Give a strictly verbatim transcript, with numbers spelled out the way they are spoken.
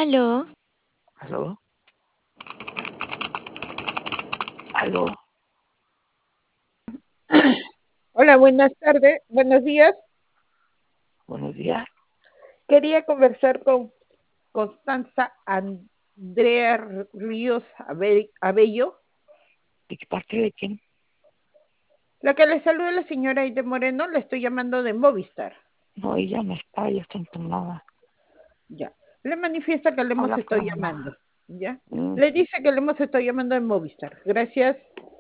Aló, ¿Aló? ¿Aló? Hola, buenas tardes, buenos días. Buenos días. Quería conversar con Constanza Andrea Ríos Abe- Abello. ¿De qué parte de quién? La que le saluda la señora Aide Moreno, le estoy llamando de Movistar. No, ella no está, ella está internada. Ya. Le manifiesta que le hemos Habla con estado la mamá. llamando. Ya. Mm. Le dice que le hemos estado llamando de Movistar. Gracias.